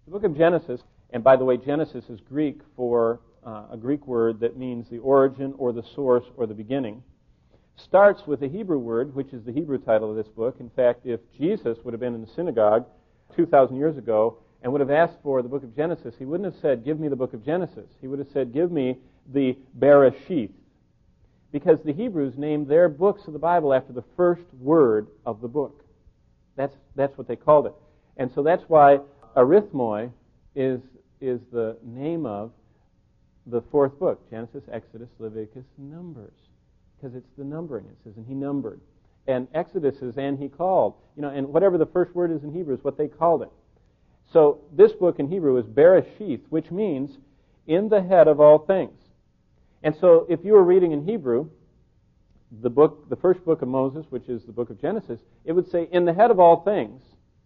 The book of Genesis, and by the way, Genesis is Greek for a Greek word that means the origin or the source or the beginning, starts with a Hebrew word, which is the Hebrew title of this book. In fact, if Jesus would have been in the synagogue 2,000 years ago and would have asked for the book of Genesis, he wouldn't have said, give me the book of Genesis. He would have said, give me the Bereshith. Because the Hebrews named their books of the Bible after the first word of the book. That's what they called it. And so that's why arithmoi is the name of the fourth book, Genesis, Exodus, Leviticus, Numbers. Because it's the numbering. It says, and he numbered. And Exodus is, and he called. And whatever the first word is in Hebrew is what they called it. So this book in Hebrew is Bereshith, which means in the head of all things. And so if you were reading in Hebrew, the first book of Moses, which is the book of Genesis, it would say, in the head of all things,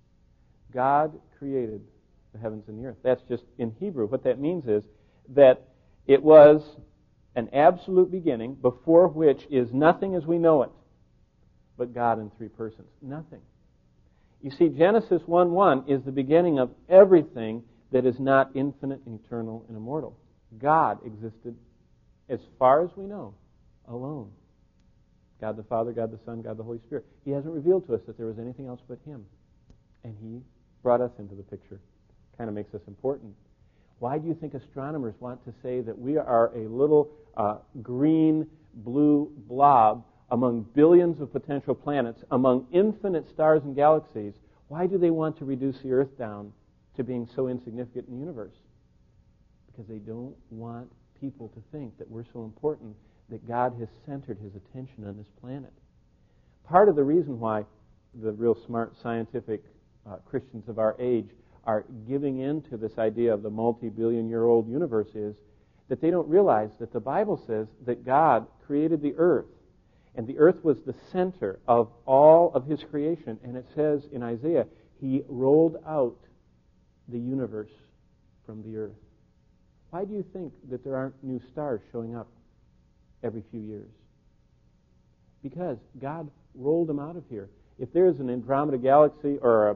God created the heavens and the earth. That's just in Hebrew. What that means is that it was an absolute beginning before which is nothing as we know it, but God in three persons. Nothing. You see, Genesis 1:1 is the beginning of everything that is not infinite, eternal, and immortal. God existed, as far as we know, alone. God the Father, God the Son, God the Holy Spirit. He hasn't revealed to us that there was anything else but Him. And He brought us into the picture. Kind of makes us important. Why do you think astronomers want to say that we are a little green-blue blob among billions of potential planets, among infinite stars and galaxies? Why do they want to reduce the Earth down to being so insignificant in the universe? Because they don't want people to think that we're so important that God has centered His attention on this planet. Part of the reason why the real smart scientific Christians of our age are giving in to this idea of the multi-billion-year-old universe is that they don't realize that the Bible says that God created the earth, and the earth was the center of all of His creation. And it says in Isaiah, He rolled out the universe from the earth. Why do you think that there aren't new stars showing up every few years? Because God rolled them out of here. If there's an Andromeda galaxy or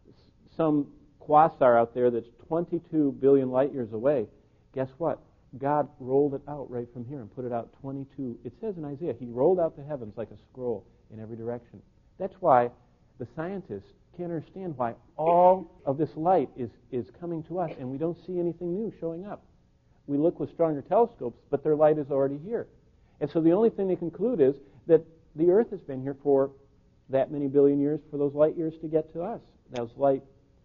some quasar out there that's 22 billion light years away, guess what? God rolled it out right from here and put it out 22. It says in Isaiah, He rolled out the heavens like a scroll in every direction. That's why the scientists can't understand why all of this light is coming to us and we don't see anything new showing up. We look with stronger telescopes, but their light is already here. And so the only thing they conclude is that the earth has been here for that many billion years for those light years to get to us, those light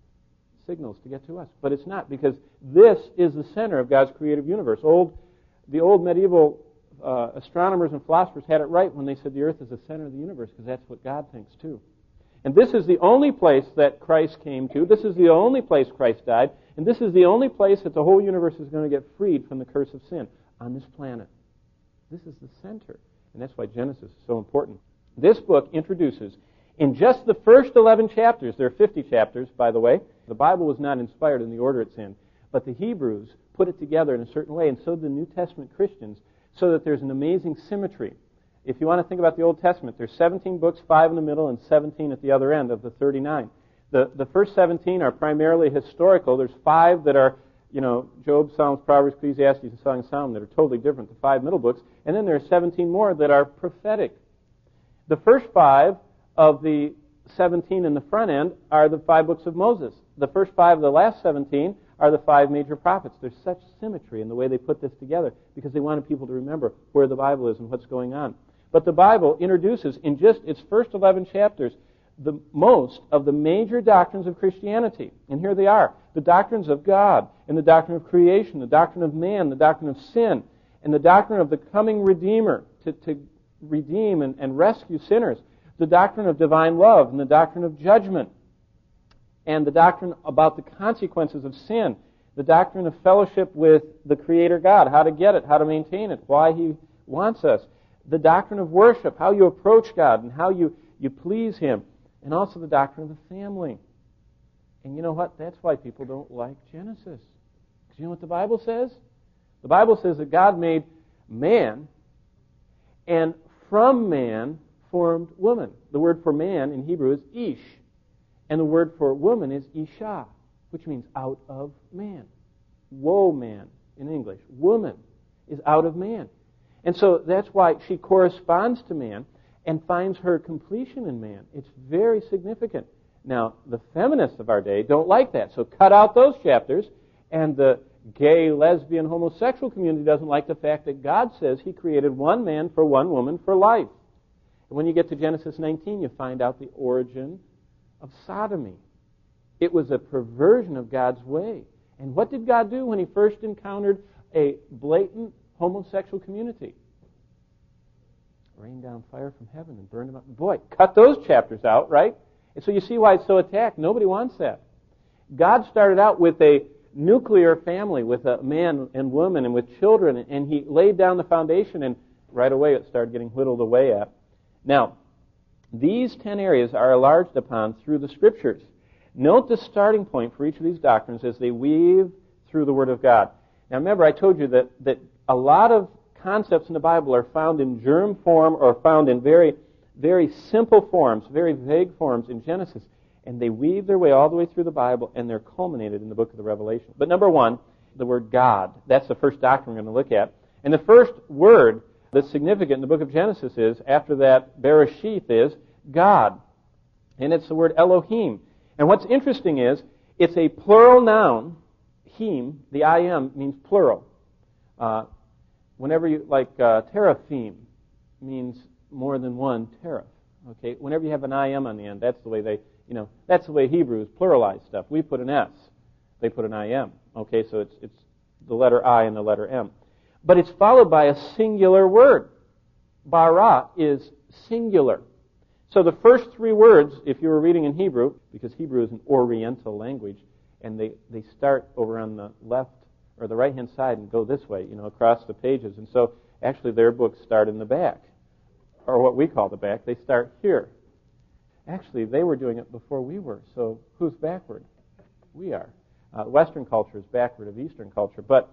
signals to get to us. But it's not, because this is the center of God's creative universe. The old medieval astronomers and philosophers had it right when they said the earth is the center of the universe, because that's what God thinks too. And this is the only place that Christ came to. This is the only place Christ died. And this is the only place that the whole universe is going to get freed from the curse of sin, on this planet. This is the center. And that's why Genesis is so important. This book introduces, in just the first 11 chapters, there are 50 chapters, by the way. The Bible was not inspired in the order it's in, but the Hebrews put it together in a certain way, and so did the New Testament Christians, so that there's an amazing symmetry. If you want to think about the Old Testament, there's 17 books, 5 in the middle and 17 at the other end of the 39. The first 17 are primarily historical. There's 5 that are, Job, Psalms, Proverbs, Ecclesiastes, and Song of Solomon, that are totally different, the 5 middle books. And then there are 17 more that are prophetic. The first 5 of the 17 in the front end are the 5 books of Moses. The first 5 of the last 17 are the 5 major prophets. There's such symmetry in the way they put this together because they wanted people to remember where the Bible is and what's going on. But the Bible introduces, in just its first 11 chapters, the most of the major doctrines of Christianity. And here they are. The doctrines of God, and the doctrine of creation, the doctrine of man, the doctrine of sin, and the doctrine of the coming Redeemer to redeem and rescue sinners, the doctrine of divine love, and the doctrine of judgment, and the doctrine about the consequences of sin, the doctrine of fellowship with the Creator God, how to get it, how to maintain it, why He wants us, the doctrine of worship, how you approach God and how you please Him, and also the doctrine of the family. And you know what? That's why people don't like Genesis. Because you know what the Bible says? The Bible says that God made man, and from man formed woman. The word for man in Hebrew is ish, and the word for woman is isha. which means out of man. Woe man in English. Woman is out of man. And so that's why she corresponds to man and finds her completion in man. It's very significant. Now, the feminists of our day don't like that, so cut out those chapters, and the gay, lesbian, homosexual community doesn't like the fact that God says He created one man for one woman for life. And when you get to Genesis 19, you find out the origin of sodomy. It was a perversion of God's way. And what did God do when He first encountered a blatant homosexual community? Rain down fire from heaven and burn them up. Boy, cut those chapters out, right? And so you see why it's so attacked. Nobody wants that. God started out with a nuclear family, with a man and woman and with children, and He laid down the foundation, and right away it started getting whittled away at. Now, these 10 areas are enlarged upon through the Scriptures. Note the starting point for each of these doctrines as they weave through the Word of God. Now remember, I told you that a lot of concepts in the Bible are found in germ form or found in very, very simple forms, very vague forms in Genesis. And they weave their way all the way through the Bible, and they're culminated in the book of the Revelation. But number one, the word God. That's the first doctrine we're going to look at. And the first word that's significant in the book of Genesis is, after that, Bereshith, is God. And it's the word Elohim. And what's interesting is, it's a plural noun. Him, the I-M, means plural. Whenever you, like teraphim, means more than one teraph. Okay, whenever you have an I-M on the end, that's the way that's the way Hebrews pluralize stuff. We put an S, they put an I-M. Okay, so it's the letter I and the letter M. But it's followed by a singular word. Bara is singular. So the first three words, if you were reading in Hebrew, because Hebrew is an Oriental language, and they start over on the left or the right-hand side and go this way, across the pages. And so actually their books start in the back, or what we call the back. They start here. Actually, they were doing it before we were, so who's backward? We are. Western culture is backward of Eastern culture. But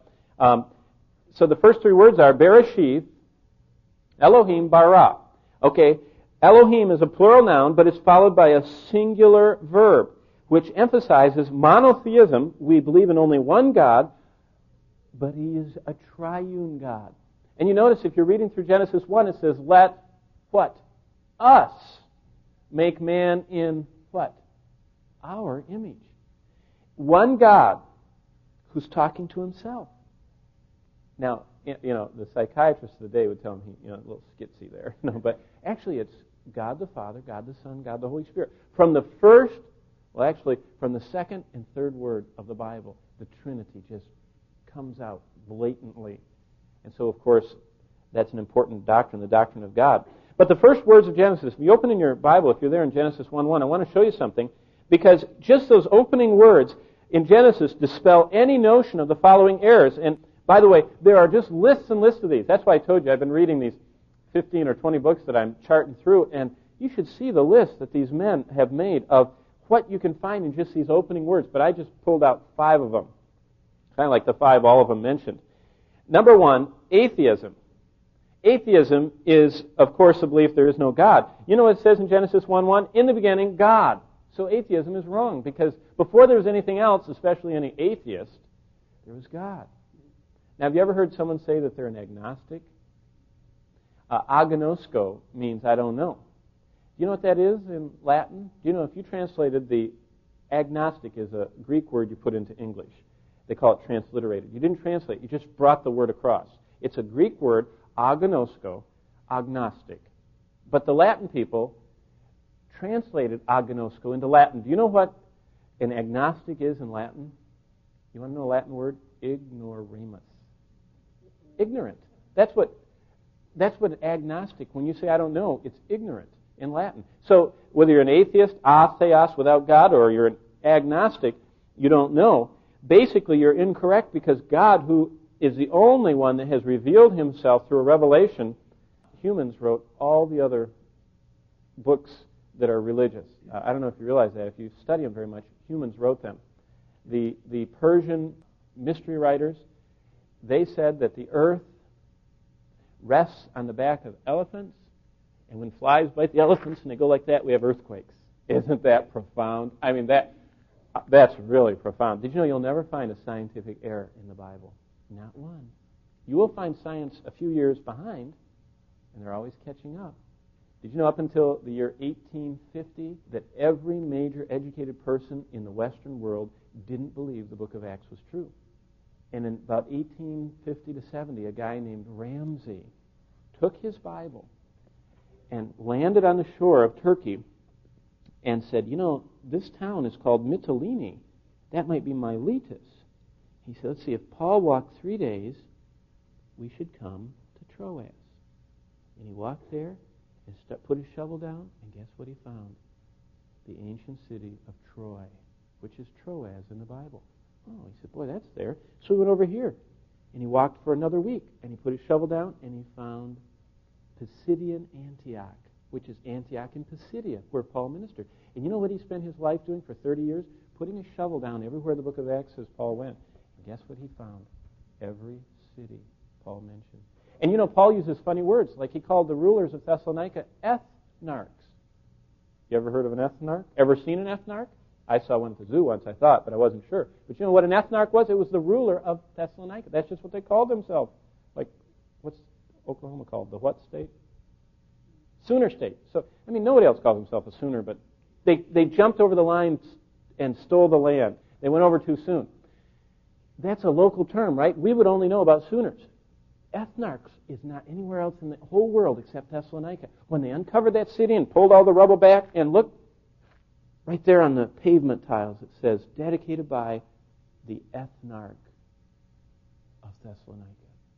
so the first three words are Bereshith, Elohim, Bara. Okay, Elohim is a plural noun, but it's followed by a singular verb, which emphasizes monotheism. We believe in only one God, but He is a triune God. And you notice if you're reading through Genesis 1, it says, let what? Us make man in what? Our image. One God who's talking to Himself. Now, the psychiatrists of the day would tell him, a little skitsy there. No, but actually it's God the Father, God the Son, God the Holy Spirit. From the second and third word of the Bible, the Trinity just comes out blatantly. And so, of course, that's an important doctrine, the doctrine of God. But the first words of Genesis, if you open in your Bible, if you're there in Genesis 1:1, I want to show you something, because just those opening words in Genesis dispel any notion of the following errors. And by the way, there are just lists and lists of these. That's why I told you I've been reading these 15 or 20 books that I'm charting through, and you should see the list that these men have made of what you can find in just these opening words. But I just pulled out 5 of them, kind of like the 5 all of them mentioned. Number 1, atheism. Atheism is, of course, the belief there is no God. You know what it says in Genesis 1:1? In the beginning, God. So atheism is wrong, because before there was anything else, especially any atheist, there was God. Now, have you ever heard someone say that they're an agnostic? Agnosko means I don't know. Do you know what that is in Latin? Do you know if you translated the agnostic is a Greek word you put into English. They call it transliterated. You didn't translate. You just brought the word across. It's a Greek word, agnosko, agnostic. But the Latin people translated agnosko into Latin. Do you know what an agnostic is in Latin? You want to know a Latin word? Ignoramus. Ignorant. That's what agnostic, when you say I don't know, it's ignorant in Latin. So whether you're an atheist, atheos, without God, or you're an agnostic, you don't know, basically you're incorrect, because God, who is the only one that has revealed Himself through a revelation, humans wrote all the other books that are religious. I don't know if you realize that. If you study them very much, humans wrote them. The Persian mystery writers, they said that the earth rests on the back of elephants, and when flies bite the elephants and they go like that, we have earthquakes. Isn't that profound? I mean, That's really profound. Did you know you'll never find a scientific error in the Bible? Not one. You will find science a few years behind, and they're always catching up. Did you know up until the year 1850 that every major educated person in the Western world didn't believe the book of Acts was true? And in about 1850 to 70, a guy named Ramsey took his Bible and landed on the shore of Turkey and said, you know, this town is called Mytilene. That might be Miletus. He said, let's see, if Paul walked 3 days, we should come to Troas. And he walked there and put his shovel down, and guess what he found? The ancient city of Troy, which is Troas in the Bible. Oh, he said, boy, that's there. So he went over here, and he walked for another week, and he put his shovel down, and he found Pisidian Antioch, which is Antioch in Pisidia, where Paul ministered. And you know what he spent his life doing for 30 years? Putting a shovel down everywhere the book of Acts says Paul went. And guess what he found? Every city Paul mentioned. And you know, Paul uses funny words, like he called the rulers of Thessalonica ethnarchs. You ever heard of an ethnarch? Ever seen an ethnarch? I saw one at the zoo once, I thought, but I wasn't sure. But you know what an ethnarch was? It was the ruler of Thessalonica. That's just what they called themselves. Like, what's Oklahoma called? The what state? Sooner State. So, I mean, nobody else calls himself a Sooner, but they jumped over the line and stole the land. They went over too soon. That's a local term, right? We would only know about Sooners. Ethnarchs is not anywhere else in the whole world except Thessalonica. When they uncovered that city and pulled all the rubble back, and look, right there on the pavement tiles, it says, dedicated by the ethnarch of Thessalonica.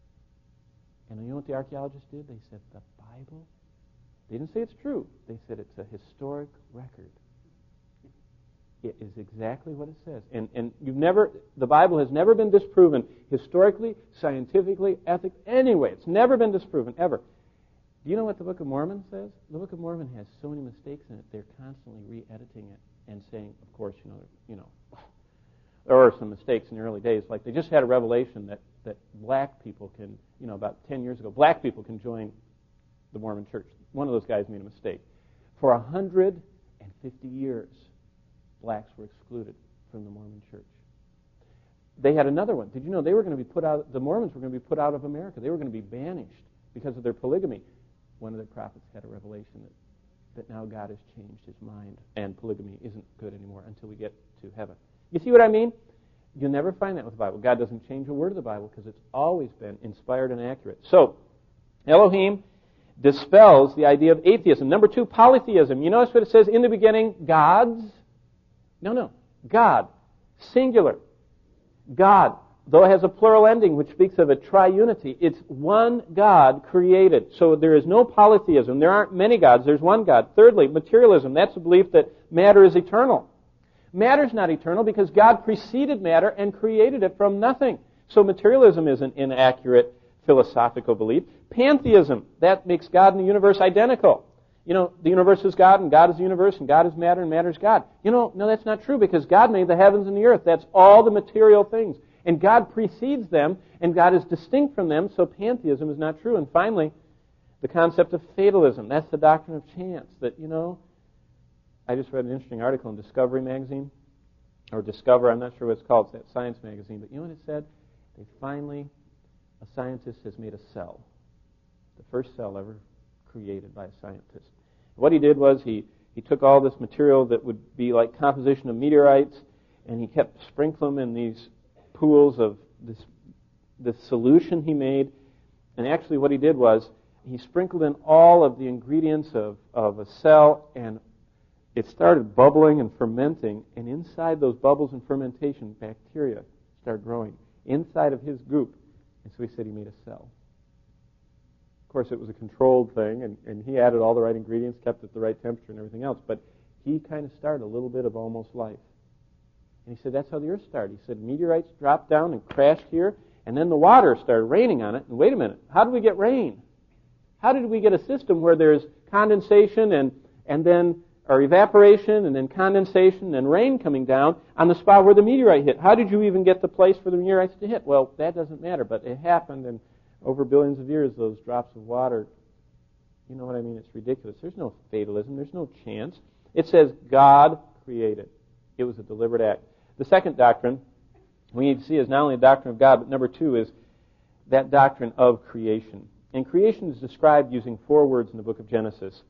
And you know what the archaeologists did? They said, the Bible, they didn't say it's true. They said it's a historic record. It is exactly what it says. And the Bible has never been disproven historically, scientifically, ethically, anyway. It's never been disproven, ever. Do you know what the Book of Mormon says? The Book of Mormon has so many mistakes in it, they're constantly re-editing it and saying, of course, you know, there were some mistakes in the early days. Like they just had a revelation that black people can, about 10 years ago, black people can join the Mormon church. One of those guys made a mistake. For 150 years, blacks were excluded from the Mormon church. They had another one. Did you know they were going to be put out? The Mormons were going to be put out of America. They were going to be banished because of their polygamy. One of their prophets had a revelation that now God has changed his mind and polygamy isn't good anymore until we get to heaven. You see what I mean? You'll never find that with the Bible. God doesn't change a word of the Bible because it's always been inspired and accurate. So, Elohim dispels the idea of atheism. Number 2, polytheism. You notice what it says in the beginning? Gods. No. God. Singular. God. Though it has a plural ending which speaks of a triunity, it's one God created. So there is no polytheism. There aren't many gods. There's one God. Thirdly, materialism. That's the belief that matter is eternal. Matter's not eternal because God preceded matter and created it from nothing. So materialism is an inaccurate philosophical belief. Pantheism. That makes God and the universe identical. The universe is God, and God is the universe, and God is matter, and matter is God. No, that's not true, because God made the heavens and the earth. That's all the material things. And God precedes them, and God is distinct from them, so pantheism is not true. And finally, the concept of fatalism. That's the doctrine of chance. That, I just read an interesting article in Discovery magazine, or Discover, I'm not sure what it's called, it's that science magazine, but you know what it said? A scientist has made a cell. The first cell ever created by a scientist. What he did was he took all this material that would be like composition of meteorites, and he kept sprinkling them in these pools of this solution he made. And actually what he did was he sprinkled in all of the ingredients of a cell, and it started bubbling and fermenting, and inside those bubbles and fermentation, bacteria started growing inside of his group. And so he said he made a cell. Of course, it was a controlled thing, and he added all the right ingredients, kept it at the right temperature and everything else. But he kind of started a little bit of almost life. And he said that's how the earth started. He said meteorites dropped down and crashed here, and then the water started raining on it. And wait a minute, how did we get rain? How did we get a system where there's condensation and then or evaporation and then condensation and rain coming down on the spot where the meteorite hit? How did you even get the place for the meteorites to hit? Well, that doesn't matter, but it happened, and over billions of years, those drops of water, you know what I mean? It's ridiculous. There's no fatalism. There's no chance. It says God created. It was a deliberate act. The second doctrine we need to see is not only the doctrine of God, but number 2 is that doctrine of creation. And creation is described using 4 words in the book of Genesis.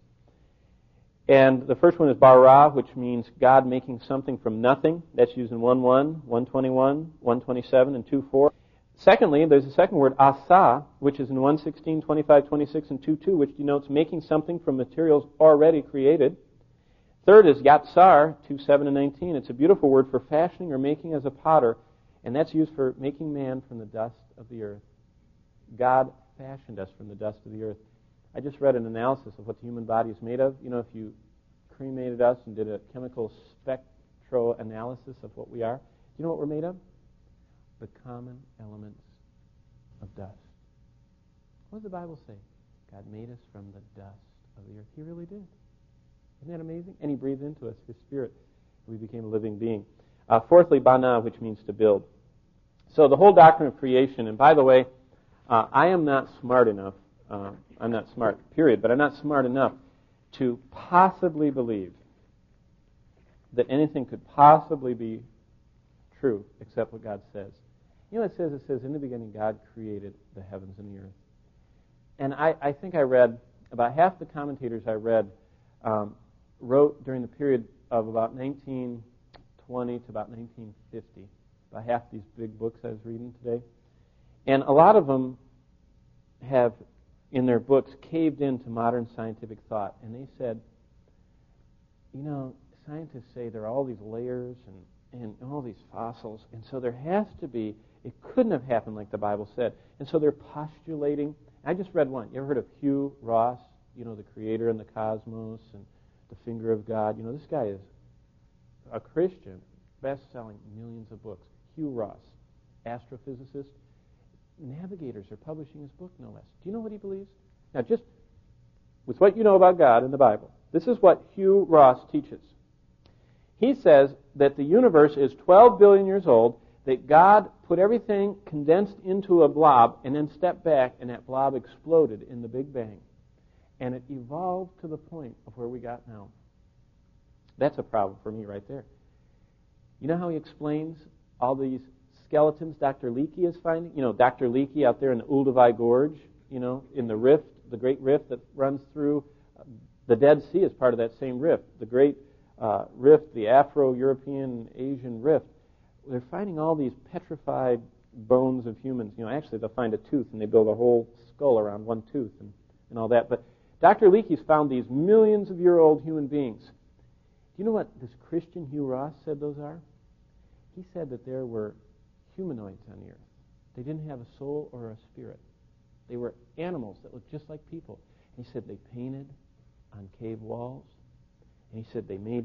And the first one is bara, which means God making something from nothing. That's used in 1:1, 1:21, 1:27, and 2:4. Secondly, there's a second word, asa, which is in 1:16, 25:26, and 2:2, which denotes making something from materials already created. Third is yatsar, 2:7 and 19. It's a beautiful word for fashioning or making as a potter, and that's used for making man from the dust of the earth. God fashioned us from the dust of the earth. I just read an analysis of what the human body is made of. You know, if you cremated us and did a chemical spectroanalysis of what we are, do you know what we're made of? The common elements of dust. What does the Bible say? God made us from the dust of the earth. He really did. Isn't that amazing? And He breathed into us His Spirit. We became a living being. Fourthly, bana, which means to build. So the whole doctrine of creation, and by the way, I am not smart enough, I'm not smart, period, but I'm not smart enough to possibly believe that anything could possibly be true except what God says. You know what it says? It says, in the beginning God created the heavens and the earth. And I think I read, about half the commentators I read wrote during the period of about 1920 to about 1950, about half these big books I was reading today. And a lot of them have, in their books, caved into modern scientific thought. And they said, you know, scientists say there are all these layers and all these fossils, and so there has to be, it couldn't have happened like the Bible said. And so they're postulating. I just read one. You ever heard of Hugh Ross? You know, the creator and the cosmos and the finger of God. You know, this guy is a Christian, best-selling, millions of books. Hugh Ross, astrophysicist. Navigators are publishing his book, no less. Do you know what he believes? Now, just with what you know about God in the Bible, this is what Hugh Ross teaches. He says that the universe is 12 billion years old, that God put everything condensed into a blob and then stepped back, and that blob exploded in the Big Bang. And it evolved to the point of where we got now. That's a problem for me right there. You know how he explains all these skeletons Dr. Leakey is finding? You know, Dr. Leakey out there in the Olduvai Gorge, you know, in the rift, the great rift that runs through the Dead Sea is part of that same rift. The great rift, the Afro-European Asian rift. They're finding all these petrified bones of humans. You know, actually they'll find a tooth and they build a whole skull around one tooth and all that. But Dr. Leakey's found these millions of year old human beings. Do you know what this Christian Hugh Ross said those are? He said that there were humanoids on the earth. They didn't have a soul or a spirit. They were animals that looked just like people. He said they painted on cave walls. And he said they made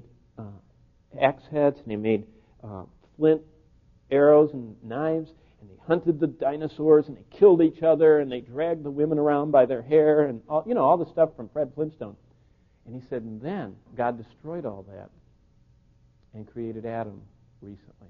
axe heads and they made flint arrows and knives, and they hunted the dinosaurs and they killed each other and they dragged the women around by their hair and all, you know, all the stuff from Fred Flintstone. And he said, and then God destroyed all that and created Adam recently.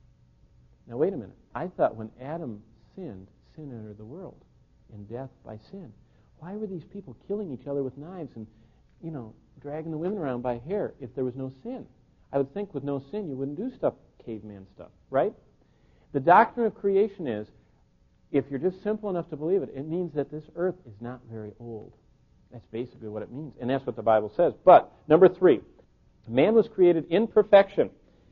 Now wait a minute. I thought when Adam sinned, sin entered the world, and death by sin. Why were these people killing each other with knives and, you know, dragging the women around by hair if there was no sin? I would think with no sin you wouldn't do stuff, caveman stuff, right? The doctrine of creation is, if you're just simple enough to believe it, it means that this earth is not very old. That's basically what it means, and that's what the Bible says. But, number 3, man was created in perfection.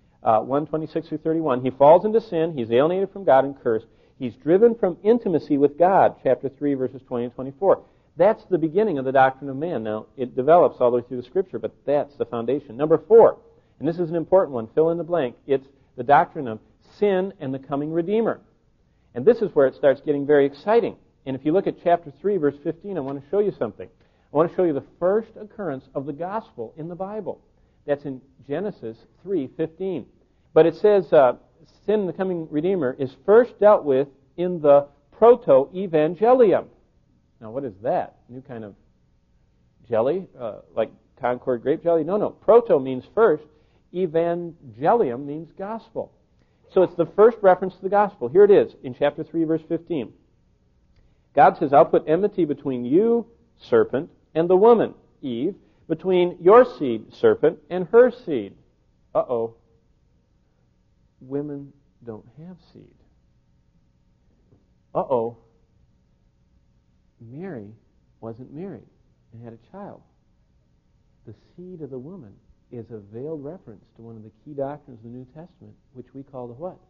1:26 through 31. He falls into sin. He's alienated from God and cursed. He's driven from intimacy with God, chapter 3, verses 20 and 24. That's the beginning of the doctrine of man. Now, it develops all the way through the Scripture, but that's the foundation. Number 4, and this is an important one, fill in the blank, it's the doctrine of sin and the coming Redeemer. And this is where it starts getting very exciting. And if you look at chapter 3, verse 15, I want to show you something. I want to show you the first occurrence of the gospel in the Bible. That's in Genesis 3:15. But it says sin and the coming Redeemer is first dealt with in the proto-evangelium. Now, what is that? New kind of jelly, like Concord grape jelly? No. Proto means first. Evangelium means gospel. So it's the first reference to the gospel. Here it is in chapter 3, verse 15. God says, I'll put enmity between you, serpent, and the woman, Eve, between your seed, serpent, and her seed. Uh-oh. women don't have seed. Uh-oh. Mary wasn't married and had a child. The seed of the woman is a veiled reference to one of the key doctrines of the New Testament, which we call the what?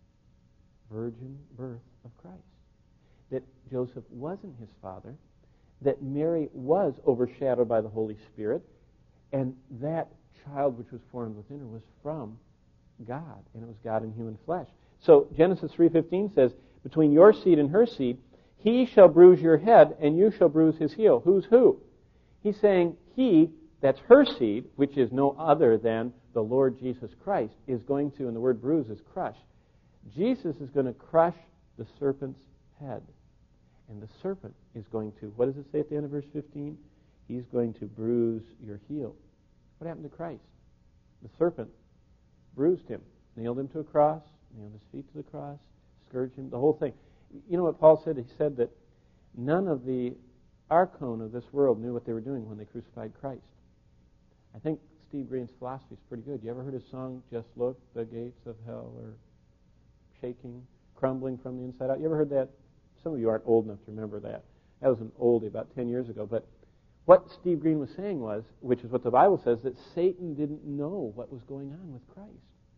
Virgin birth of Christ. That Joseph wasn't his father, that Mary was overshadowed by the Holy Spirit, and that child which was formed within her was from God, and it was God in human flesh. So Genesis 3:15 says, between your seed and her seed, he shall bruise your head, and you shall bruise his heel. Who's who? He's saying he, that's her seed, which is no other than the Lord Jesus Christ, is going to, and the word bruise is crush. Jesus is going to crush the serpent's head. And the serpent is going to, what does it say at the end of verse 15? He's going to bruise your heel. What happened to Christ? The serpent bruised him, nailed him to a cross, nailed his feet to the cross, scourged him, the whole thing. You know what Paul said? He said that none of the archon of this world knew what they were doing when they crucified Christ. I think Steve Green's philosophy is pretty good. You ever heard his song, Just Look, the Gates of Hell are shaking, crumbling from the inside out? You ever heard that? Some of you aren't old enough to remember that. That was an oldie about 10 years ago. But what Steve Green was saying was, which is what the Bible says, that Satan didn't know what was going on with Christ.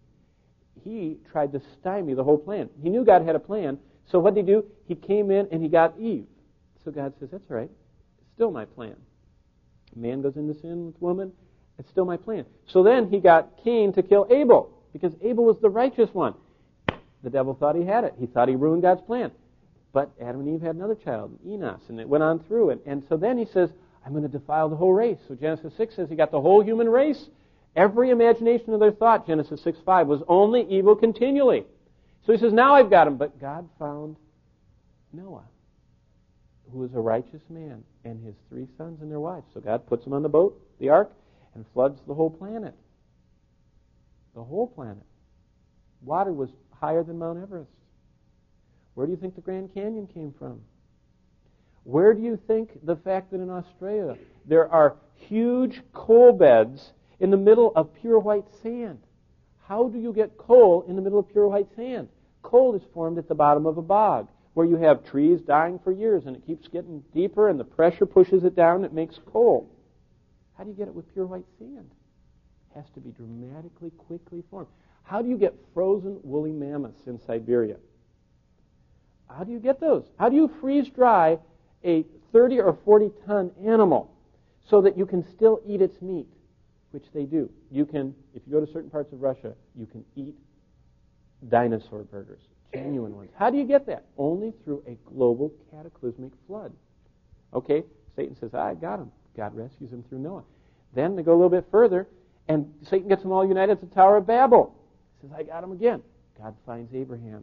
He tried to stymie the whole plan. He knew God had a plan. So what did he do? He came in and he got Eve. So God says, that's all right. It's still my plan. Man goes into sin with woman. It's still my plan. So then he got Cain to kill Abel, because Abel was the righteous one. The devil thought he had it. He thought he ruined God's plan. But Adam and Eve had another child, Enos, and it went on through. And so then he says, I'm going to defile the whole race. So Genesis 6 says he got the whole human race. Every imagination of their thought, Genesis 6:5, was only evil continually. So he says, now I've got him. But God found Noah, who was a righteous man, and his 3 sons and their wives. So God puts them on the boat, the ark, and floods the whole planet. The whole planet. Water was higher than Mount Everest. Where do you think the Grand Canyon came from? Where do you think the fact that in Australia there are huge coal beds in the middle of pure white sand? How do you get coal in the middle of pure white sand? Coal is formed at the bottom of a bog where you have trees dying for years and it keeps getting deeper and the pressure pushes it down and it makes coal. How do you get it with pure white sand? It has to be dramatically, quickly formed. How do you get frozen woolly mammoths in Siberia? How do you get those? How do you freeze dry a 30 or 40 ton animal so that you can still eat its meat, which they do? You can, if you go to certain parts of Russia, you can eat dinosaur burgers, genuine ones. How do you get that? Only through a global cataclysmic flood. Okay, Satan says, I got him. God rescues him through Noah. Then they go a little bit further, and Satan gets them all united at the Tower of Babel. He says, I got him again. God finds Abraham.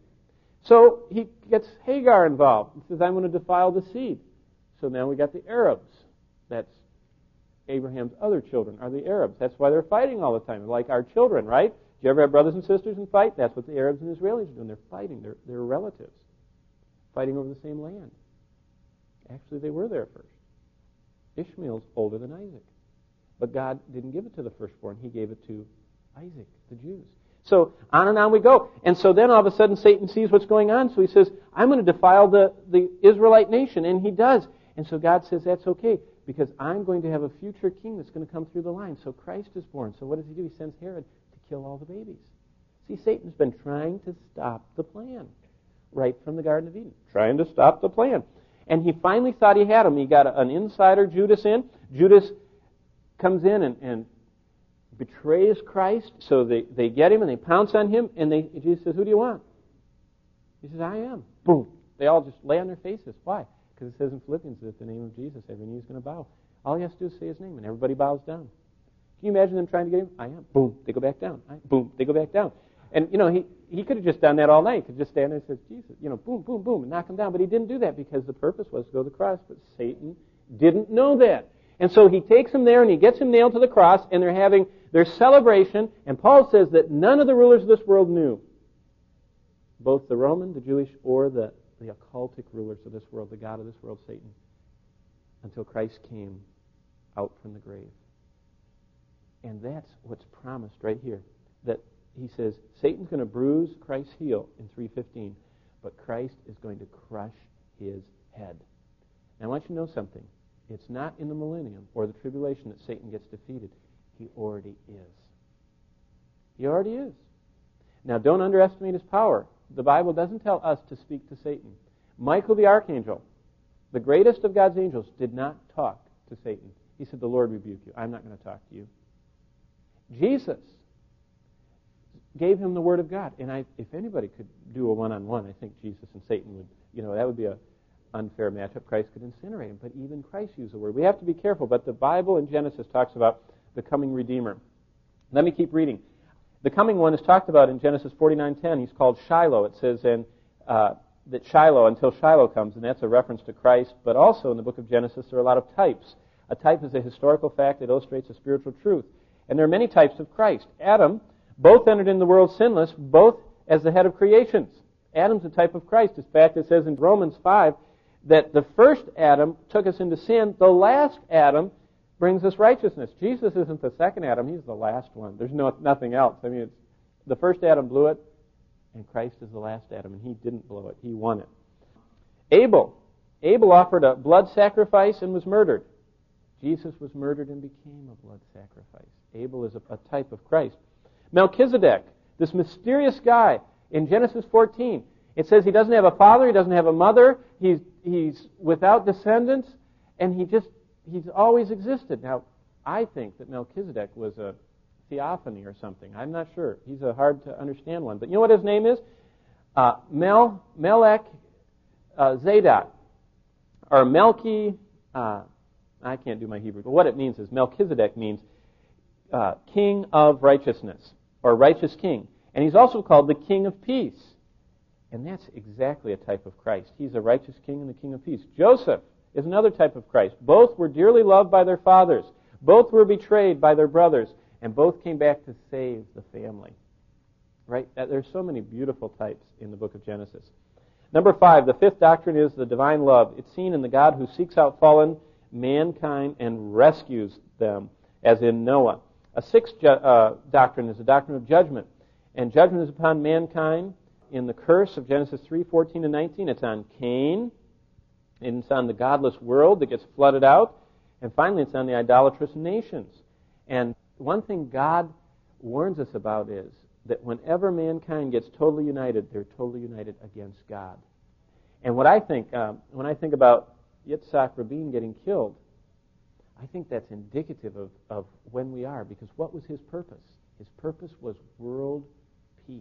So he gets Hagar involved. He says, I'm going to defile the seed. So now we got the Arabs. That's Abraham's other children, are the Arabs. That's why they're fighting all the time. They're like our children, right? Do you ever have brothers and sisters and fight? That's what the Arabs and Israelis are doing. They're fighting. They're relatives, fighting over the same land. Actually, they were there first. Ishmael's older than Isaac. But God didn't give it to the firstborn. He gave it to Isaac, the Jews. So on and on we go. And so then all of a sudden Satan sees what's going on. So he says, I'm going to defile the Israelite nation. And he does. And so God says, that's okay, because I'm going to have a future king that's going to come through the line. So Christ is born. So what does he do? He sends Herod to kill all the babies. See, Satan's been trying to stop the plan right from the Garden of Eden. Trying to stop the plan. And he finally thought he had him. He got an insider, Judas, in. Judas comes in and betrays Christ. So they get him and they pounce on him. And Jesus says, who do you want? He says, I am. Boom. They all just lay on their faces. Why? Because it says in Philippians that at the name of Jesus, every knee is going to bow. All he has to do is say his name, and everybody bows down. Can you imagine them trying to get him? I am. Boom. They go back down. Boom. They go back down. And, he could have just done that all night. He could just stand there and say, Jesus, boom, boom, boom, and knock him down. But he didn't do that because the purpose was to go to the cross. But Satan didn't know that. And so he takes him there and he gets him nailed to the cross, and they're having their celebration. And Paul says that none of the rulers of this world knew, both the Roman, the Jewish, or the occultic rulers of this world, the god of this world, Satan, until Christ came out from the grave. And that's what's promised right here, that he says, Satan's going to bruise Christ's heel in 3:15, but Christ is going to crush his head. Now, I want you to know something. It's not in the millennium or the tribulation that Satan gets defeated. He already is. He already is. Now, don't underestimate his power. The Bible doesn't tell us to speak to Satan. Michael the archangel, the greatest of God's angels, did not talk to Satan. He said, the Lord rebuke you. I'm not going to talk to you. Jesus gave him the Word of God. And if anybody could do a one-on-one, I think Jesus and Satan would, that would be an unfair matchup. Christ could incinerate him. But even Christ used the Word. We have to be careful. But the Bible in Genesis talks about the coming Redeemer. Let me keep reading. The coming one is talked about in Genesis 49:10. He's called Shiloh. It says that Shiloh, until Shiloh comes, and that's a reference to Christ. But also in the book of Genesis, there are a lot of types. A type is a historical fact that illustrates a spiritual truth. And there are many types of Christ. Adam, both entered in the world sinless, both as the head of creations. Adam's a type of Christ. In fact, it says in Romans 5 that the first Adam took us into sin. The last Adam brings us righteousness. Jesus isn't the second Adam. He's the last one. There's nothing else. I mean, the first Adam blew it, and Christ is the last Adam, and he didn't blow it. He won it. Abel offered a blood sacrifice and was murdered. Jesus was murdered and became a blood sacrifice. Abel is a type of Christ. Melchizedek, this mysterious guy in Genesis 14, it says he doesn't have a father, he doesn't have a mother, he's without descendants, and he's always existed. Now, I think that Melchizedek was a theophany or something. I'm not sure. He's a hard to understand one. But you know what his name is? Melech Zadok, or Melchi. I can't do my Hebrew, but what it means is Melchizedek means king of righteousness, or righteous king. And he's also called the king of peace. And that's exactly a type of Christ. He's a righteous king and the king of peace. Joseph is another type of Christ. Both were dearly loved by their fathers. Both were betrayed by their brothers. And both came back to save the family. Right? There's so many beautiful types in the book of Genesis. Number 5, the fifth doctrine is the divine love. It's seen in the God who seeks out fallen mankind and rescues them, as in Noah. A sixth doctrine is the doctrine of judgment. And judgment is upon mankind in the curse of Genesis 3:14 and 19. It's on Cain. And it's on the godless world that gets flooded out. And finally, it's on the idolatrous nations. And one thing God warns us about is that whenever mankind gets totally united, they're totally united against God. And what I think, when I think about Yitzhak Rabin getting killed, I think that's indicative of when we are, because what was his purpose? His purpose was world peace.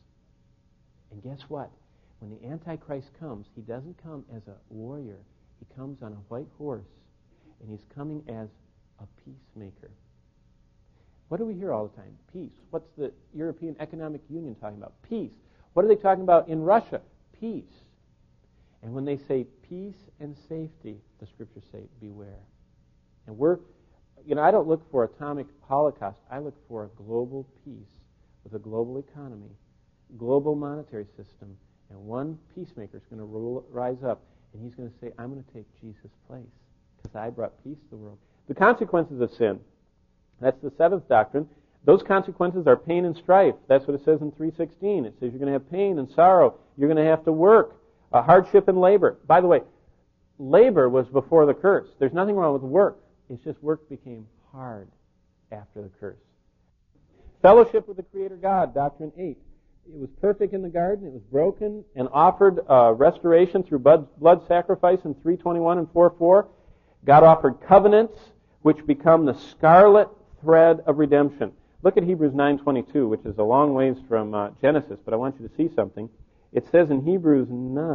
And guess what? When the Antichrist comes, he doesn't come as a warrior. He comes on a white horse, and he's coming as a peacemaker. What do we hear all the time? Peace. What's the European Economic Union talking about? Peace. What are they talking about in Russia? Peace. And when they say peace and safety, the Scriptures say, beware. And I don't look for atomic holocaust. I look for a global peace with a global economy, global monetary system, and one peacemaker is going to rise up, and he's going to say, I'm going to take Jesus' place because I brought peace to the world. The consequences of sin. That's the seventh doctrine. Those consequences are pain and strife. That's what it says in 3:16. It says you're going to have pain and sorrow. You're going to have to work, hardship and labor. By the way, labor was before the curse. There's nothing wrong with work. It's just work became hard after the curse. Fellowship with the Creator God, Doctrine 8. It was perfect in the garden. It was broken and offered restoration through blood sacrifice in 3:21 and 4:4. God offered covenants which become the scarlet thread of redemption. Look at Hebrews 9:22, which is a long ways from Genesis, but I want you to see something. It says in Hebrews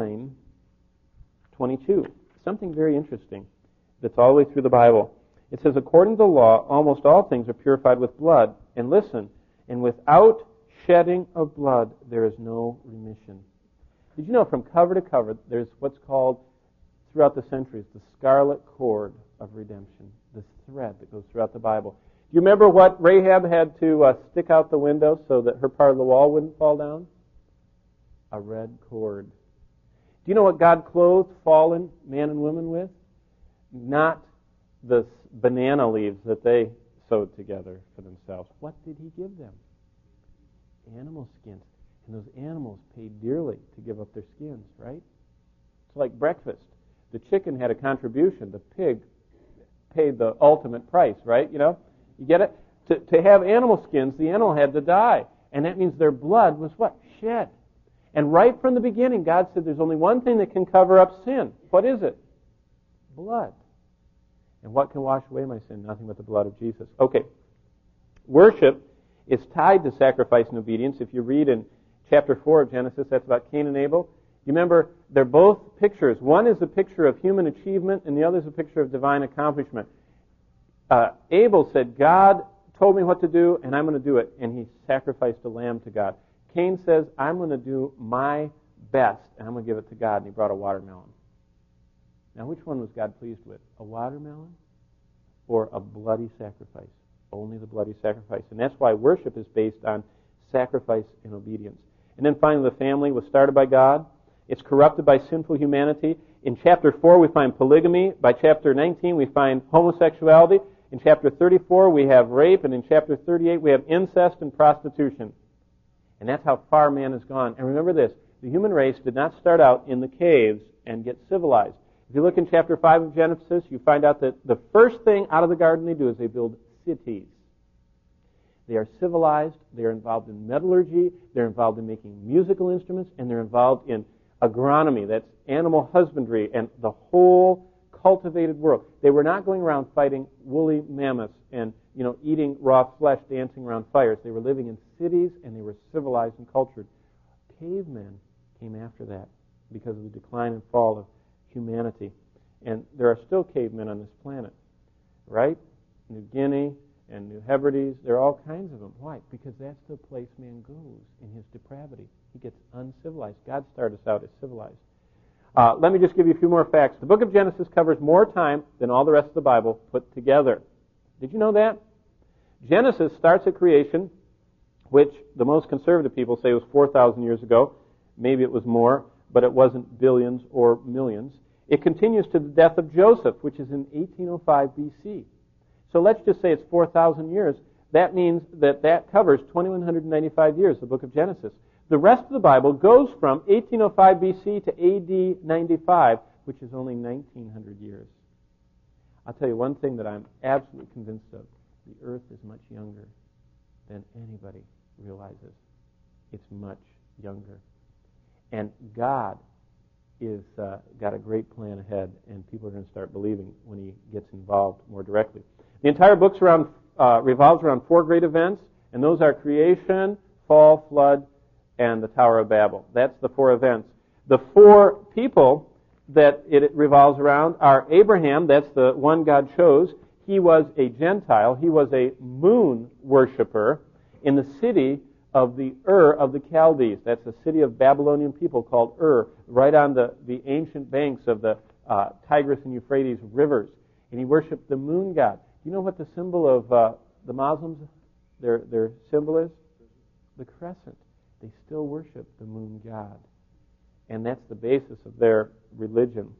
9:22, something very interesting that's all the way through the Bible. It says, according to the law, almost all things are purified with blood. And listen, and without shedding of blood, there is no remission. Did you know from cover to cover, there's what's called, throughout the centuries, the scarlet cord of redemption, this thread that goes throughout the Bible. Do you remember what Rahab had to stick out the window so that her part of the wall wouldn't fall down? A red cord. Do you know what God clothed fallen man and woman with? Not the banana leaves that they sewed together for themselves. What did He give them? animal skins. And those animals paid dearly to give up their skins, right? It's like breakfast. The chicken had a contribution. The pig paid the ultimate price, right? You get it? To have animal skins, the animal had to die. And that means their blood was what? Shed. And right from the beginning, God said there's only one thing that can cover up sin. What is it? Blood. And what can wash away my sin? Nothing but the blood of Jesus. Okay. Worship is tied to sacrifice and obedience. If you read in chapter 4 of Genesis, that's about Cain and Abel. You remember, they're both pictures. One is a picture of human achievement, and the other is a picture of divine accomplishment. Abel said, God told me what to do, and I'm going to do it. And he sacrificed a lamb to God. Cain says, I'm going to do my best, and I'm going to give it to God. And he brought a watermelon. Now, which one was God pleased with? A watermelon or a bloody sacrifice? Only the bloody sacrifice. And that's why worship is based on sacrifice and obedience. And then finally, the family was started by God. It's corrupted by sinful humanity. In chapter 4, we find polygamy. By chapter 19, we find homosexuality. In chapter 34, we have rape. And in chapter 38, we have incest and prostitution. And that's how far man has gone. And remember this, the human race did not start out in the caves and get civilized. If you look in chapter 5 of Genesis, you find out that the first thing out of the garden they do is they build cities. They are civilized, they are involved in metallurgy, they're involved in making musical instruments, and they're involved in agronomy, that's animal husbandry, and the whole cultivated world. They were not going around fighting woolly mammoths and, eating raw flesh, dancing around fires. They were living in cities, and they were civilized and cultured. Cavemen came after that because of the decline and fall of humanity. And there are still cavemen on this planet, right? New Guinea and New Hebrides, there are all kinds of them. Why? Because that's the place man goes in his depravity. He gets uncivilized. God started us out as civilized. Let me just give you a few more facts. The book of Genesis covers more time than all the rest of the Bible put together. Did you know that? Genesis starts at creation, which the most conservative people say was 4,000 years ago. Maybe it was more, but it wasn't billions or millions. It continues to the death of Joseph, which is in 1805 BC. So let's just say it's 4,000 years. That means that covers 2,195 years, the book of Genesis. The rest of the Bible goes from 1805 BC to AD 95, which is only 1,900 years. I'll tell you one thing that I'm absolutely convinced of. The earth is much younger than anybody realizes. It's much younger. And God is got a great plan ahead, and people are going to start believing when he gets involved more directly. The entire book revolves around 4 great events, and those are creation, fall, flood, and the Tower of Babel. That's the 4 events. The 4 people that it revolves around are Abraham, that's the one God chose. He was a Gentile. He was a moon worshiper in the city of the Ur of the Chaldees. That's a city of Babylonian people called Ur, right on the ancient banks of the Tigris and Euphrates rivers. And he worshipped the moon god. You know what the symbol of the Muslims, their symbol is? The crescent. They still worship the moon god. And that's the basis of their religion.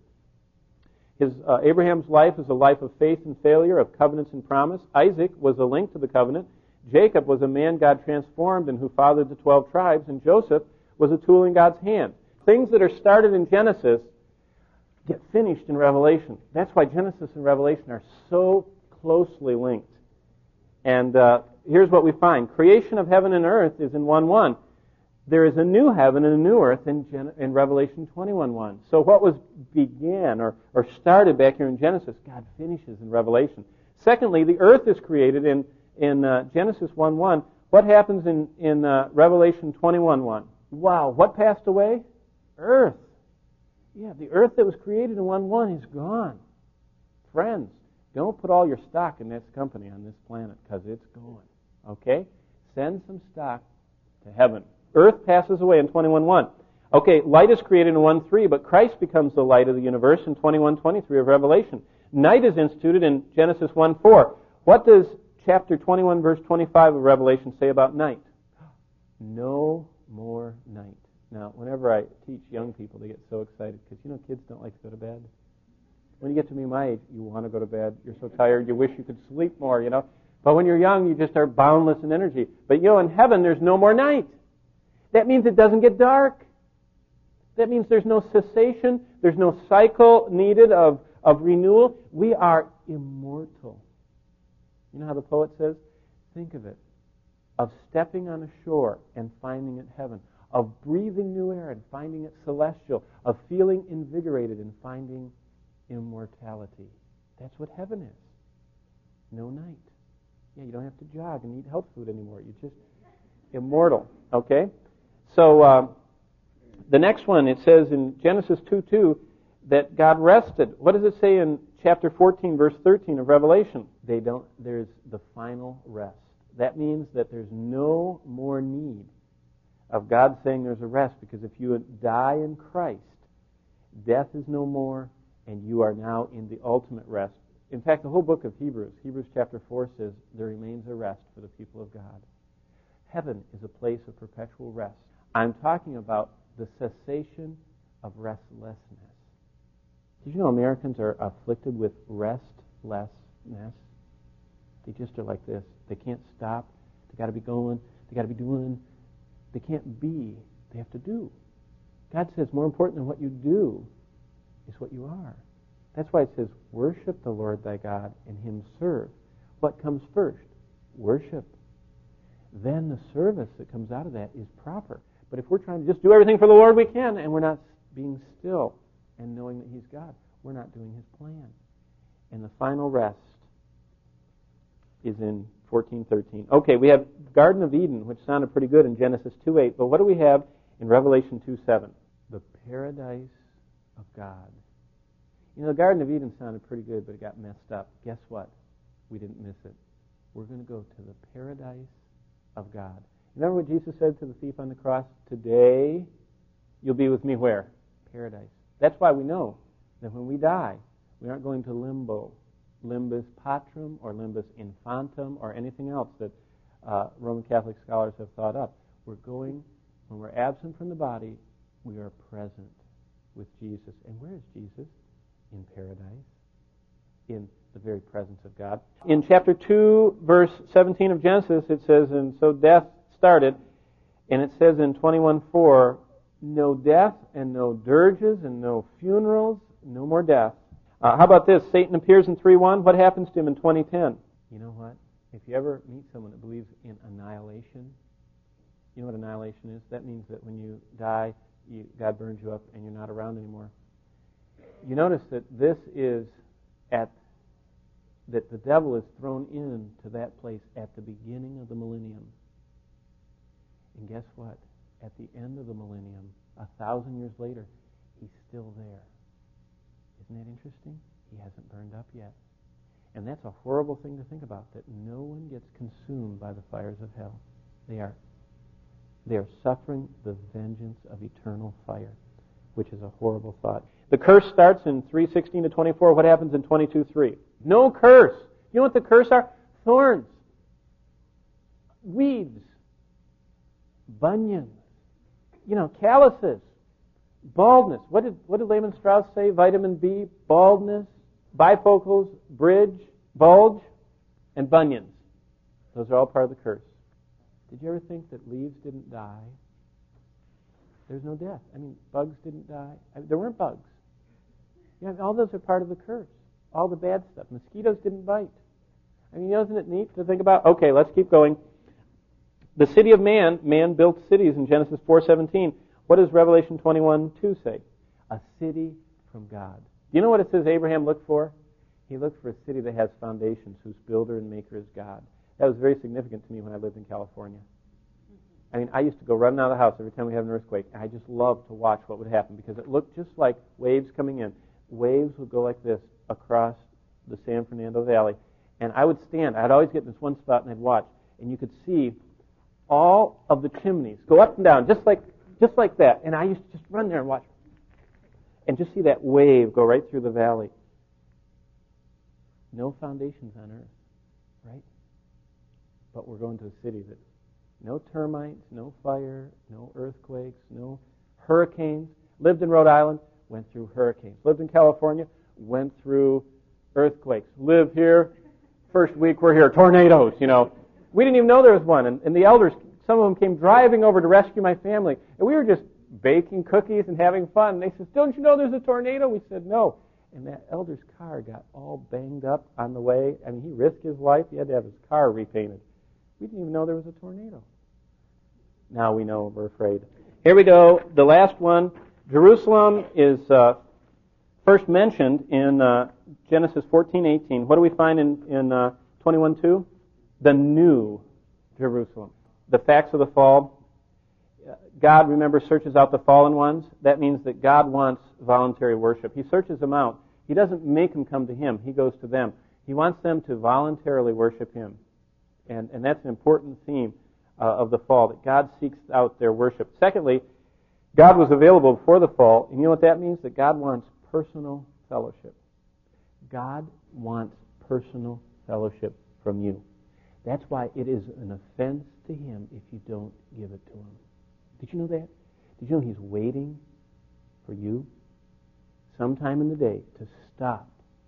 Abraham's life is a life of faith and failure, of covenants and promise. Isaac was a link to the covenant. Jacob was a man God transformed and who fathered the 12 tribes. And Joseph was a tool in God's hand. Things that are started in Genesis get finished in Revelation. That's why Genesis and Revelation are so closely linked. And here's what we find. Creation of heaven and earth is in 1:1. There is a new heaven and a new earth in Revelation 21:1. So what was began or started back here in Genesis, God finishes in Revelation. Secondly, the earth is created in Genesis 1:1. What happens in Revelation 21:1? Wow, what passed away? Earth. Yeah, the earth that was created in 1:1 is gone. Friends, don't put all your stock in this company on this planet because it's going. Okay? Send some stock to heaven. Earth passes away in 21:1. Okay, light is created in 1:3, but Christ becomes the light of the universe in 21:23 of Revelation. Night is instituted in Genesis 1:4. What does chapter 21, verse 25 of Revelation say about night? No more night. Now, whenever I teach young people, they get so excited because, kids don't like to go to bed. When you get to be my age, you want to go to bed. You're so tired, you wish you could sleep more, But when you're young, you just are boundless in energy. But, in heaven, there's no more night. That means it doesn't get dark. That means there's no cessation. There's no cycle needed of renewal. We are immortal. You know how the poet says? Think of it. Of stepping on a shore and finding it heaven. Of breathing new air and finding it celestial. Of feeling invigorated and finding immortality. That's what heaven is. No night. Yeah, you don't have to jog and eat health food anymore. You're just immortal. Okay? So, the next one, it says in Genesis 2:2 that God rested. What does it say in chapter 14, verse 13 of Revelation? There's the final rest. That means that there's no more need of God saying there's a rest, because if you die in Christ, death is no more, and you are now in the ultimate rest. In fact, the whole book of Hebrews chapter 4 says there remains a rest for the people of God. Heaven is a place of perpetual rest. I'm talking about the cessation of restlessness. Did you know Americans are afflicted with restlessness? They just are like this. They can't stop. They got to be going. They got to be doing. They can't be. They have to do. God says more important than what you do is what you are. That's why it says, worship the Lord thy God and him serve. What comes first? Worship. Then the service that comes out of that is proper. But if we're trying to just do everything for the Lord, we can, and we're not being still and knowing that he's God. We're not doing his plan. And the final rest is in 14:13. Okay, we have Garden of Eden, which sounded pretty good in Genesis 2:8. But what do we have in Revelation 2:7? The paradise of God. You know, the Garden of Eden sounded pretty good, but it got messed up. Guess what? We didn't miss it. We're going to go to the paradise of God. Remember what Jesus said to the thief on the cross? Today, you'll be with me where? Paradise. That's why we know that when we die, we aren't going to limbo, limbus patrum or limbus infantum or anything else that Roman Catholic scholars have thought up. We're going, when we're absent from the body, we are present with Jesus. And where is Jesus? In paradise, in the very presence of God. In chapter 2, verse 17 of Genesis, it says, and so death started, and it says in 21:4, no death and no dirges and no funerals, no more death. How about this? Satan appears in 3:1. What happens to him in 20:10? You know what? If you ever meet someone that believes in annihilation, you know what annihilation is? That means that when you die, God burns you up and you're not around anymore. You notice that this is that the devil is thrown into that place at the beginning of the millennium. And guess what? At the end of the millennium, 1,000 years later, he's still there. Isn't that interesting? He hasn't burned up yet. And that's a horrible thing to think about, that no one gets consumed by the fires of hell. They are suffering the vengeance of eternal fire, which is a horrible thought. The curse starts in 3:16 to 24. What happens in 22:3? No curse. You know what the curse are? Thorns, weeds, bunions, calluses, baldness. What did Lehman Strauss say? Vitamin B, baldness, bifocals, bridge, bulge, and bunions. Those are all part of the curse. Did you ever think that leaves didn't die? There's no death. Bugs didn't die. There weren't bugs. All those are part of the curse. All the bad stuff. Mosquitoes didn't bite. Isn't it neat to think about? Okay, let's keep going. The city of man built cities in Genesis 4:17. What does Revelation 21:2 say? A city from God. Do you know what it says Abraham looked for? He looked for a city that has foundations, whose builder and maker is God. That was very significant to me when I lived in California. I used to go running out of the house every time we had an earthquake, and I just loved to watch what would happen, because it looked just like waves coming in. Waves would go like this across the San Fernando Valley, and I would stand. I'd always get in this one spot, and I'd watch, and you could see all of the chimneys go up and down, just like that. And I used to just run there and watch, and just see that wave go right through the valley. No foundations on earth, right? But we're going to a city that no termites, no fire, no earthquakes, no hurricanes. Lived in Rhode Island, went through hurricanes. Lived in California, went through earthquakes. Live here, first week we're here, tornadoes, We didn't even know there was one. And the elders Some of them came driving over to rescue my family. And we were just baking cookies and having fun. And they said, don't you know there's a tornado? We said, no. And that elder's car got all banged up on the way. I mean, he risked his life. He had to have his car repainted. We didn't even know there was a tornado. Now we know, we're afraid. Here we go. The last one. Jerusalem is first mentioned in Genesis 14:18. What do we find in 21:2? The new Jerusalem. The facts of the fall. God, remember, searches out the fallen ones. That means that God wants voluntary worship. He searches them out. He doesn't make them come to Him. He goes to them. He wants them to voluntarily worship Him. And that's an important theme of the fall, that God seeks out their worship. Secondly, God was available before the fall. And you know what that means? That God wants personal fellowship. God wants personal fellowship from you. That's why it is an offense to Him if you don't give it to Him. Did you know that? Did you know He's waiting for you sometime in the day to stop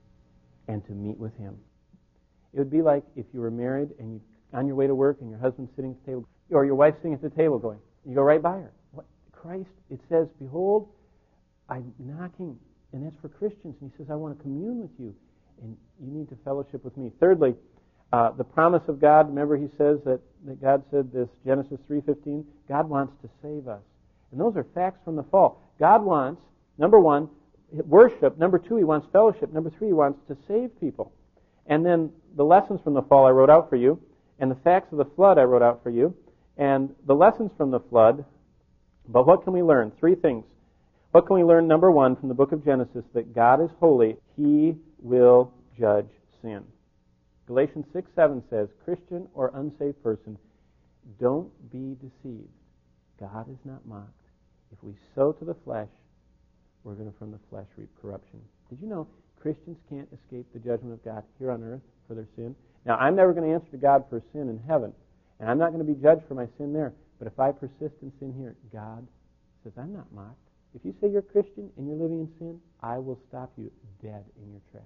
and to meet with Him? It would be like if you were married and you on your way to work and your husband's sitting at the table, or your wife's sitting at the table going, you go right by her. What? Christ, it says, behold, I'm knocking. And that's for Christians. And He says, I want to commune with you. And you need to fellowship with me. Thirdly, the promise of God. Remember He says that God said this, Genesis 3:15, God wants to save us. And those are facts from the fall. God wants, number one, worship. Number two, He wants fellowship. Number three, He wants to save people. And then the lessons from the fall I wrote out for you. And the facts of the flood I wrote out for you. And the lessons from the flood. But what can we learn? Three things. What can we learn? Number one, from the book of Genesis, that God is holy. He will judge sin. Galatians 6:7 says, Christian or unsaved person, don't be deceived. God is not mocked. If we sow to the flesh, we're going to from the flesh reap corruption. Did you know Christians can't escape the judgment of God here on earth for their sin? Now, I'm never going to answer to God for sin in heaven, and I'm not going to be judged for my sin there. But if I persist in sin here, God says, I'm not mocked. If you say you're a Christian and you're living in sin, I will stop you dead in your tracks.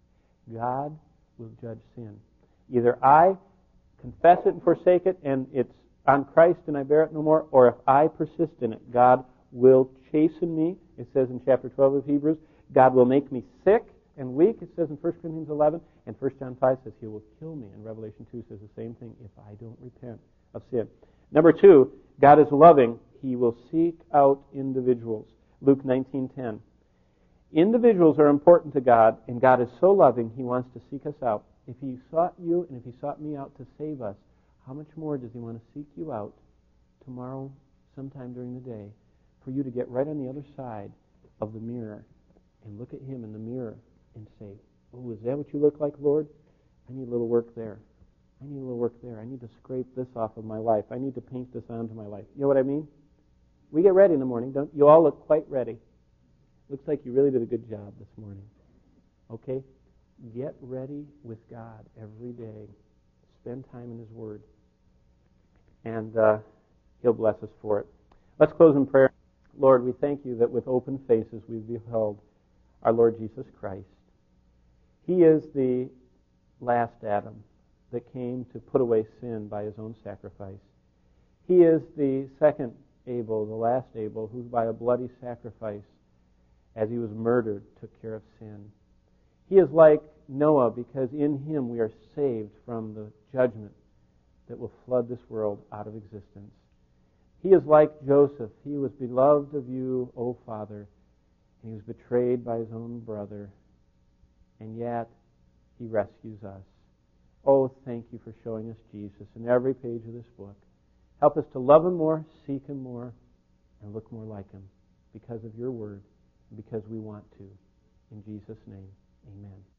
God will judge sin. Either I confess it and forsake it, and it's on Christ and I bear it no more, or if I persist in it, God will chasten me. It says in chapter 12 of Hebrews, God will make me sick and weak, it says in 1 Corinthians 11, and 1 John 5 says He will kill me, and Revelation 2 says the same thing if I don't repent of sin. Number two, God is loving. He will seek out individuals. Luke 19:10. Individuals are important to God, and God is so loving, He wants to seek us out. If He sought you and if He sought me out to save us, how much more does He want to seek you out tomorrow, sometime during the day, for you to get right on the other side of the mirror and look at Him in the mirror and say, oh, is that what you look like, Lord? I need a little work there. I need a little work there. I need to scrape this off of my life. I need to paint this onto my life. You know what I mean? We get ready in the morning, don't you? All look quite ready. Looks like you really did a good job this morning. Okay? Get ready with God every day. Spend time in His Word. And He'll bless us for it. Let's close in prayer. Lord, we thank You that with open faces we've beheld our Lord Jesus Christ. He is the last Adam that came to put away sin by His own sacrifice. He is the second Abel, the last Abel, who by a bloody sacrifice, as he was murdered, took care of sin. He is like Noah because in Him we are saved from the judgment that will flood this world out of existence. He is like Joseph. He was beloved of You, O Father, and he was betrayed by his own brother, and yet He rescues us. Oh, thank You for showing us Jesus in every page of this book. Help us to love Him more, seek Him more, and look more like Him because of Your Word, and because we want to. In Jesus' name, amen.